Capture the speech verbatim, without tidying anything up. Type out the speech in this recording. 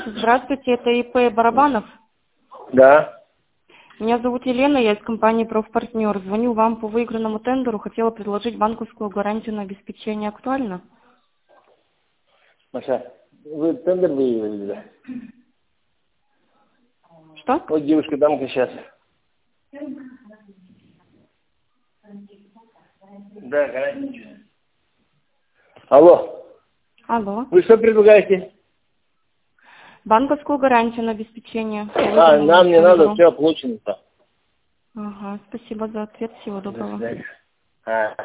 Здравствуйте, это ИП Барабанов. Да. Меня зовут Елена, я из компании «Профпартнер». Звоню вам по выигранному тендеру, хотела предложить банковскую гарантию на обеспечение. Актуально? Маша, вы тендер выиграли, да? Что? Вот девушка дамка сейчас. Да, гарантия. Алло. Алло. Вы что предлагаете? Банковскую гарантию на обеспечение. по А, выигранному нам не надо, тендеру. все оплачено-то. Ага, спасибо за ответ, всего До доброго. свидания. А.